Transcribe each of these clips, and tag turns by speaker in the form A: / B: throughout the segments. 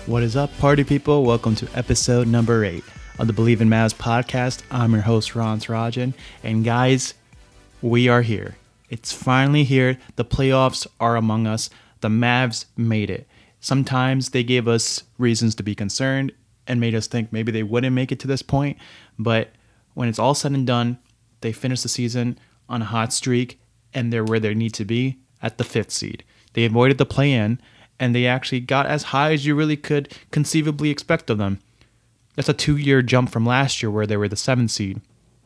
A: What is up, party people? Welcome to episode number 8 of the Believe in Mavs podcast. I'm your host, Ron Sarajan. And guys, we are here. It's finally here. The playoffs are among us. The Mavs made it. Sometimes they gave us reasons to be concerned and made us think maybe they wouldn't make it to this point. But when it's all said and done, they finished the season on a hot streak and they're where they need to be at the 5th seed. They avoided the play-in, and they actually got as high as you really could conceivably expect of them. That's a 2-year jump from last year where they were the 7th seed.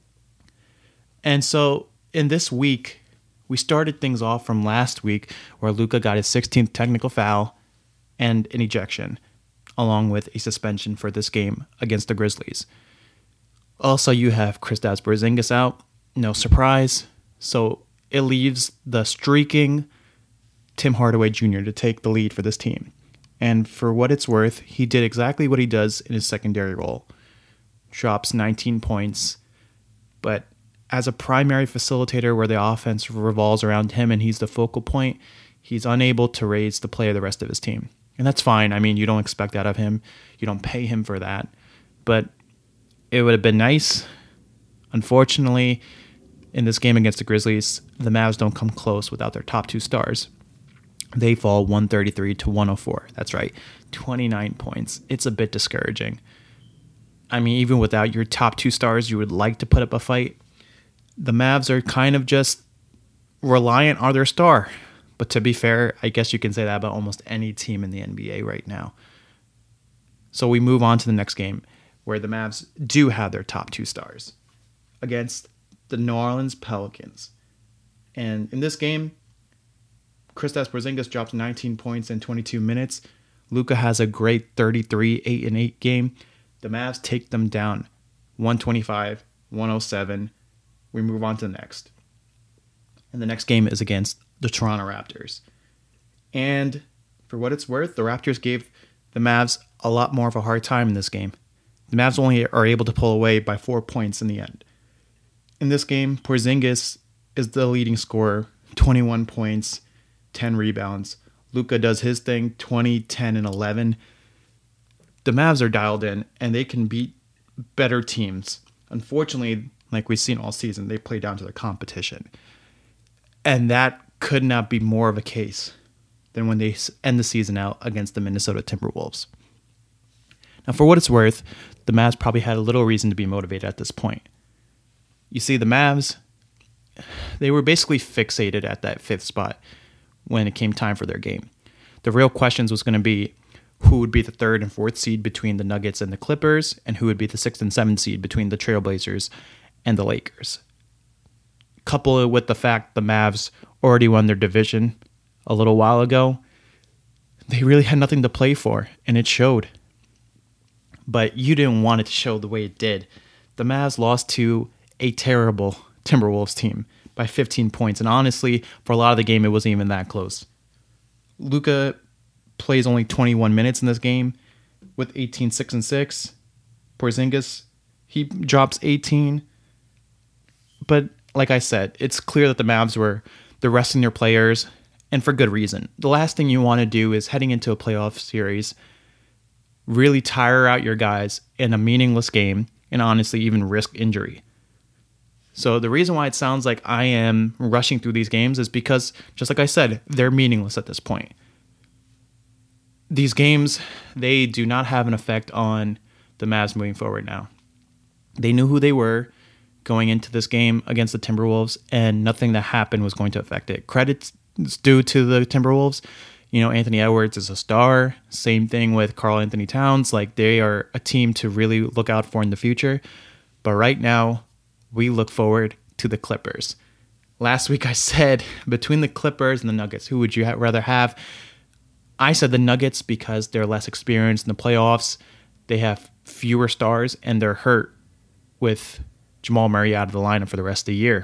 A: And so in this week, we started things off from last week where Luka got his 16th technical foul and an ejection, along with a suspension for this game against the Grizzlies. Also, you have Kristaps Porzingis out. No surprise. So it leaves the streaking Tim Hardaway Jr. to take the lead for this team. And for what it's worth, he did exactly what he does in his secondary role. Drops 19 points, but as a primary facilitator where the offense revolves around him and he's the focal point, he's unable to raise the play of the rest of his team. And that's fine. I mean, you don't expect that of him. You don't pay him for that. But it would have been nice. Unfortunately, in this game against the Grizzlies, the Mavs don't come close without their top 2 stars. They fall 133 to 104. That's right, 29 points. It's a bit discouraging. I mean, even without your top 2 stars, you would like to put up a fight. The Mavs are kind of just reliant on their star. But to be fair, I guess you can say that about almost any team in the NBA right now. So we move on to the next game, where the Mavs do have their top 2 stars against the New Orleans Pelicans. And in this game, Kristaps Porzingis drops 19 points in 22 minutes. Luka has a great 33, 8-8 game. The Mavs take them down 125, 107. We move on to the next. And the next game is against the Toronto Raptors. And for what it's worth, the Raptors gave the Mavs a lot more of a hard time in this game. The Mavs only are able to pull away by 4 points in the end. In this game, Porzingis is the leading scorer, 21 points, 10 rebounds. Luka does his thing, 20, 10, and 11. The Mavs are dialed in, and they can beat better teams. Unfortunately, like we've seen all season, they play down to the competition. And that could not be more of a case than when they end the season out against the Minnesota Timberwolves. Now, for what it's worth, the Mavs probably had a little reason to be motivated at this point. You see, the Mavs, they were basically fixated at that 5th spot when it came time for their game. The real questions was going to be who would be the 3rd and 4th seed between the Nuggets and the Clippers, and who would be the 6th and 7th seed between the Trailblazers and the Lakers. Couple it with the fact the Mavs already won their division a little while ago, they really had nothing to play for, and it showed. But you didn't want it to show the way it did. The Mavs lost to a terrible Timberwolves team by 15 points. And honestly, for a lot of the game, it wasn't even that close. Luka plays only 21 minutes in this game with 18, 6, and 6. Porzingis, he drops 18. But like I said, it's clear that the Mavs they're resting their players, and for good reason. The last thing you want to do is heading into a playoff series, really tire out your guys in a meaningless game, and honestly even risk injury. So the reason why it sounds like I am rushing through these games is because, just like I said, they're meaningless at this point. These games, they do not have an effect on the Mavs moving forward now. They knew who they were going into this game against the Timberwolves, and nothing that happened was going to affect it. Credits due to the Timberwolves. You know, Anthony Edwards is a star. Same thing with Karl Anthony Towns. Like, they are a team to really look out for in the future. But right now, we look forward to the Clippers. Last week I said between the Clippers and the Nuggets, who would you rather have? I said the Nuggets because they're less experienced in the playoffs. They have fewer stars, and they're hurt with Jamal Murray out of the lineup for the rest of the year.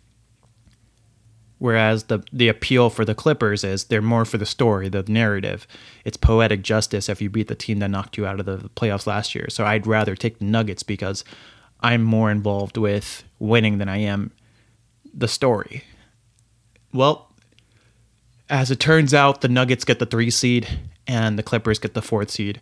A: Whereas the appeal for the Clippers is they're more for the story, the narrative. It's poetic justice if you beat the team that knocked you out of the playoffs last year. So I'd rather take the Nuggets because I'm more involved with winning than I am the story. Well, as it turns out, the Nuggets get the 3 seed and the Clippers get the 4th seed,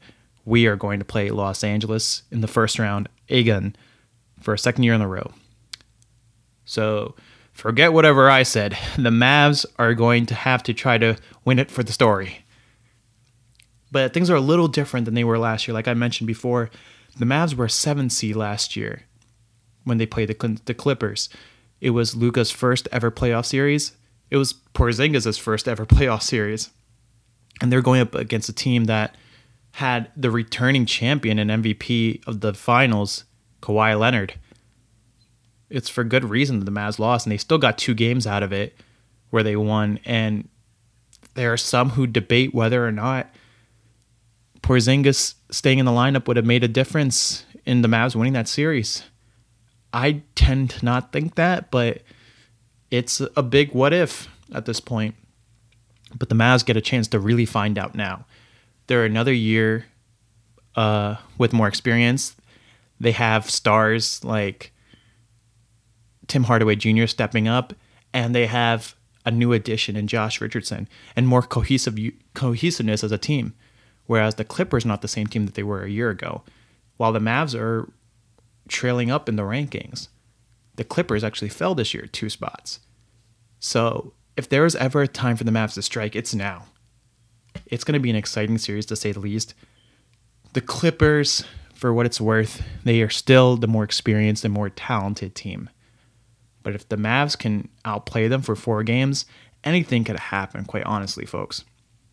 A: we are going to play Los Angeles in the first round again for a second year in a row. So forget whatever I said. The Mavs are going to have to try to win it for the story. But things are a little different than they were last year. Like I mentioned before, the Mavs were a 7 seed last year when they played the Clippers. It was Luka's first ever playoff series. It was Porzingis' first ever playoff series. And they're going up against a team that had the returning champion and MVP of the finals, Kawhi Leonard. It's for good reason that the Mavs lost, and they still got 2 games out of it where they won. And there are some who debate whether or not Porzingis staying in the lineup would have made a difference in the Mavs winning that series. I tend to not think that, but it's a big what if at this point. But the Mavs get a chance to really find out now. They're another year with more experience. They have stars like Tim Hardaway Jr. stepping up, and they have a new addition in Josh Richardson and more cohesiveness as a team. Whereas the Clippers are not the same team that they were a year ago. While the Mavs are trailing up in the rankings, the Clippers actually fell this year 2 spots. So if there was ever a time for the Mavs to strike, it's now. It's going to be an exciting series, to say the least. The Clippers, for what it's worth, they are still the more experienced and more talented team. But if the Mavs can outplay them for 4 games, anything could happen, quite honestly, folks.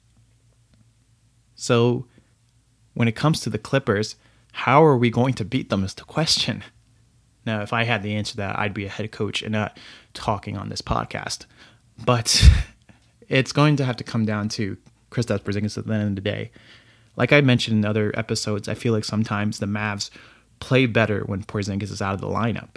A: So when it comes to the Clippers, how are we going to beat them is the question. Now, if I had the answer to that, I'd be a head coach and not talking on this podcast. But it's going to have to come down to Kristaps Porzingis at the end of the day. Like I mentioned in other episodes, I feel like sometimes the Mavs play better when Porzingis is out of the lineup.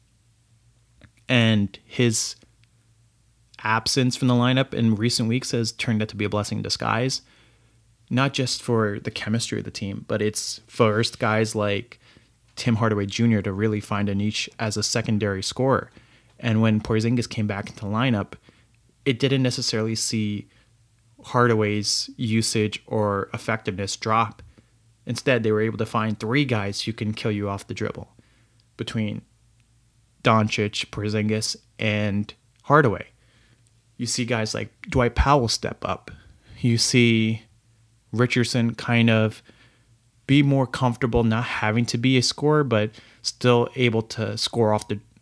A: And his absence from the lineup in recent weeks has turned out to be a blessing in disguise. Not just for the chemistry of the team, but it's forced guys like Tim Hardaway Jr. to really find a niche as a secondary scorer. And when Porzingis came back into the lineup, it didn't necessarily see Hardaway's usage or effectiveness drop. Instead, they were able to find 3 guys who can kill you off the dribble between Doncic, Porzingis, and Hardaway. You see guys like Dwight Powell step up. You see Richardson kind of be more comfortable not having to be a scorer, but still able to score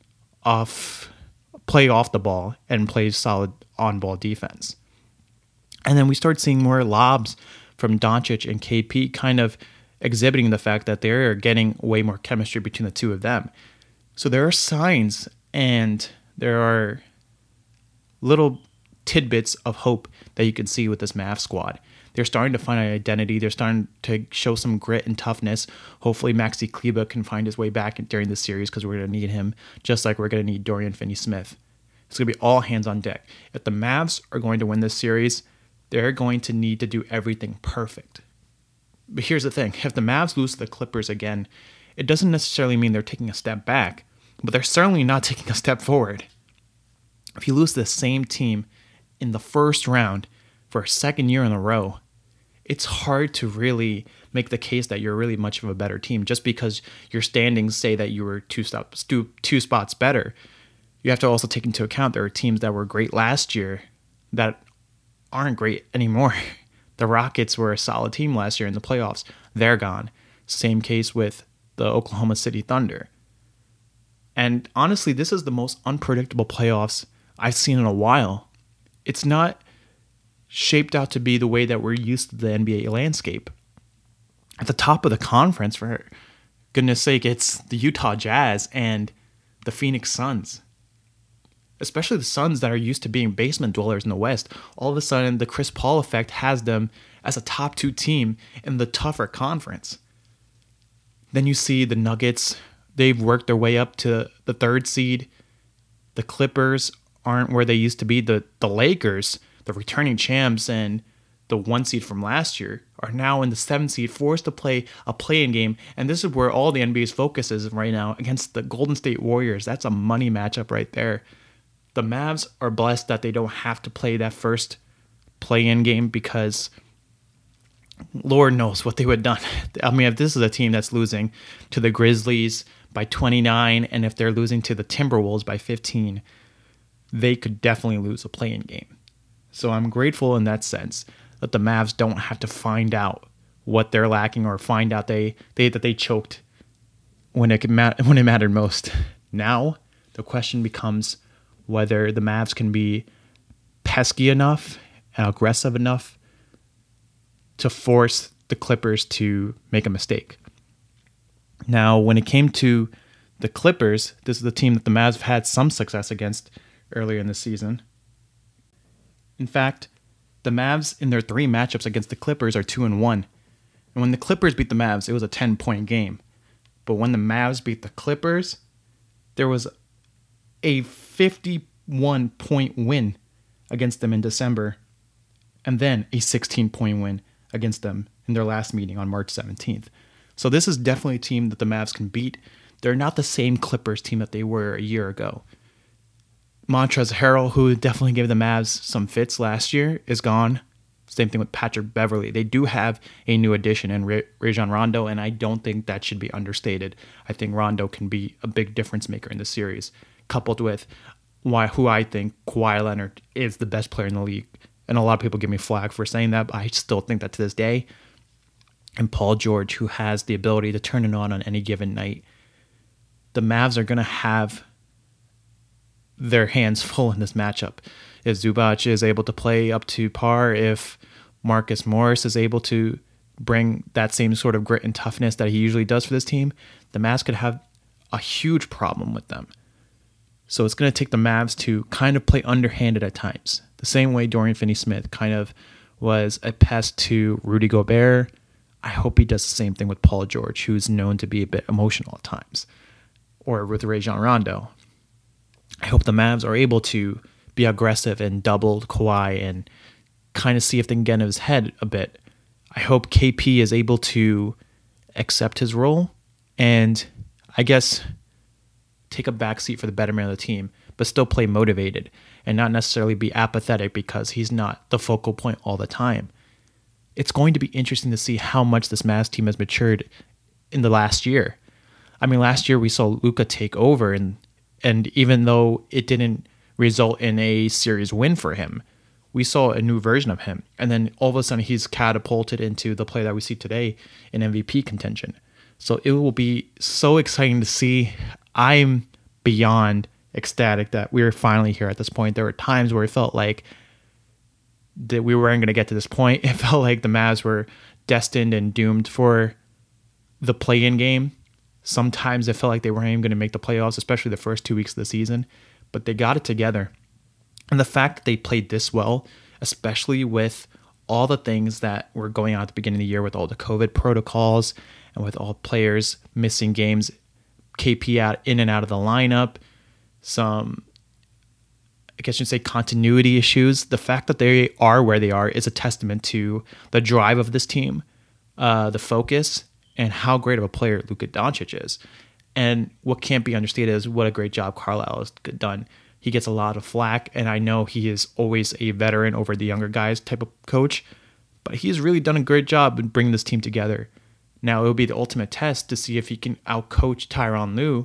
A: play off the ball and play solid on-ball defense. And then we start seeing more lobs from Doncic and KP, kind of exhibiting the fact that they're getting way more chemistry between the two of them. So there are signs and there are little tidbits of hope that you can see with this Mavs squad. They're starting to find an identity. They're starting to show some grit and toughness. Hopefully Maxi Kleber can find his way back during this series, because we're going to need him just like we're going to need Dorian Finney-Smith. It's going to be all hands on deck. If the Mavs are going to win this series, they're going to need to do everything perfect. But here's the thing. If the Mavs lose to the Clippers again, it doesn't necessarily mean they're taking a step back, but they're certainly not taking a step forward. If you lose to the same team in the first round for a second year in a row, it's hard to really make the case that you're really much of a better team just because your standings say that you were two spots better. You have to also take into account there are teams that were great last year that aren't great anymore. The Rockets were a solid team last year in the playoffs. They're gone. Same case with the Oklahoma City Thunder. And honestly, this is the most unpredictable playoffs I've seen in a while. It's not shaped out to be the way that we're used to the NBA landscape. At the top of the conference, for goodness sake, it's the Utah Jazz and the Phoenix Suns. Especially the Suns that are used to being basement dwellers in the West. All of a sudden, the Chris Paul effect has them as a top 2 team in the tougher conference. Then you see the Nuggets. They've worked their way up to the 3rd seed. The Clippers aren't where they used to be. The Lakers, the returning champs and the 1 seed from last year, are now in the 7th seed, forced to play a play-in game. And this is where all the NBA's focus is right now, against the Golden State Warriors. That's a money matchup right there. The Mavs are blessed that they don't have to play that first play-in game, because Lord knows what they would have done. I mean, if this is a team that's losing to the Grizzlies by 29, and if they're losing to the Timberwolves by 15, they could definitely lose a play-in game. So I'm grateful in that sense that the Mavs don't have to find out what they're lacking or find out that they choked when it mattered most. Now the question becomes whether the Mavs can be pesky enough and aggressive enough to force the Clippers to make a mistake. Now, when it came to the Clippers, this is the team that the Mavs have had some success against earlier in the season. In fact, the Mavs in their 3 matchups against the Clippers are 2-1. And when the Clippers beat the Mavs, it was a 10-point game. But when the Mavs beat the Clippers, there was a 51-point win against them in December, and then a 16-point win against them in their last meeting on March 17th. So this is definitely a team that the Mavs can beat. They're not the same Clippers team that they were a year ago. Montrezl Harrell, who definitely gave the Mavs some fits last year, is gone. Same thing with Patrick Beverley. They do have a new addition in Rajon Rondo, and I don't think that should be understated. I think Rondo can be a big difference maker in the series, coupled with who I think Kawhi Leonard is the best player in the league. And a lot of people give me flack for saying that, but I still think that to this day. And Paul George, who has the ability to turn it on any given night. The Mavs are going to have their hands full in this matchup. If Zubac is able to play up to par, if Marcus Morris is able to bring that same sort of grit and toughness that he usually does for this team, the Mavs could have a huge problem with them. So it's going to take the Mavs to kind of play underhanded at times. The same way Dorian Finney-Smith kind of was a pest to Rudy Gobert. I hope he does the same thing with Paul George, who's known to be a bit emotional at times. Or with Rajon Rondo. I hope the Mavs are able to be aggressive and double Kawhi and kind of see if they can get into his head a bit. I hope KP is able to accept his role and I guess take a backseat for the betterment of the team, but still play motivated and not necessarily be apathetic because he's not the focal point all the time. It's going to be interesting to see how much this Mavs team has matured in the last year. I mean, last year we saw Luka take over, and even though it didn't result in a series win for him, we saw a new version of him. And then all of a sudden he's catapulted into the play that we see today in MVP contention. So it will be so exciting to see. I'm beyond ecstatic that we're finally here at this point. There were times where it felt like that we weren't going to get to this point. It felt like the Mavs were destined and doomed for the play-in game. Sometimes it felt like they weren't even going to make the playoffs, especially the first 2 weeks of the season. But they got it together. And the fact that they played this well, especially with all the things that were going on at the beginning of the year with all the COVID protocols and with all players missing games, KP out in and out of the lineup, some, I guess you'd say, continuity issues. The fact that they are where they are is a testament to the drive of this team, the focus, and how great of a player Luka Doncic is. And what can't be understated is what a great job Carlisle has done. He gets a lot of flack, and I know he is always a veteran over the younger guys type of coach, but he's really done a great job in bringing this team together. Now, it will be the ultimate test to see if he can outcoach Tyronn Lue.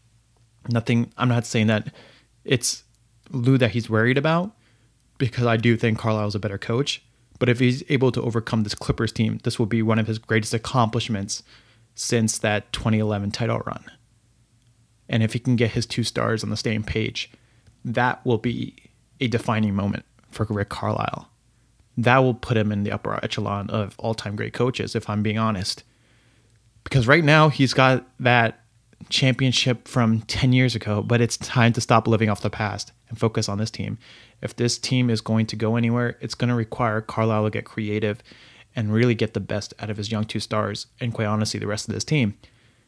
A: I'm not saying that it's Lue that he's worried about, because I do think Carlisle is a better coach. But if he's able to overcome this Clippers team, this will be one of his greatest accomplishments since that 2011 title run. And if he can get his 2 stars on the same page, that will be a defining moment for Rick Carlisle. That will put him in the upper echelon of all-time great coaches, if I'm being honest. Because right now, he's got that championship from 10 years ago, but it's time to stop living off the past and focus on this team. If this team is going to go anywhere, it's going to require Carlisle to get creative and really get the best out of his young 2 stars and, quite honestly, the rest of this team.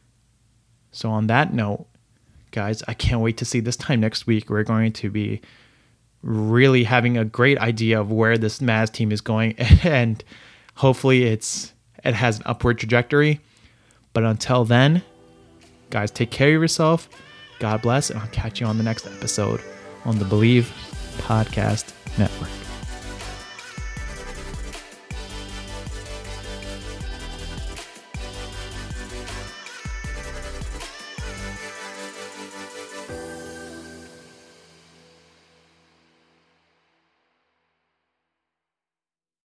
A: So on that note, guys, I can't wait to see this time next week. We're going to be really having a great idea of where this Mavs team is going, and hopefully it has an upward trajectory. But until then, guys, take care of yourself. God bless, and I'll catch you on the next episode on the Believe Podcast Network.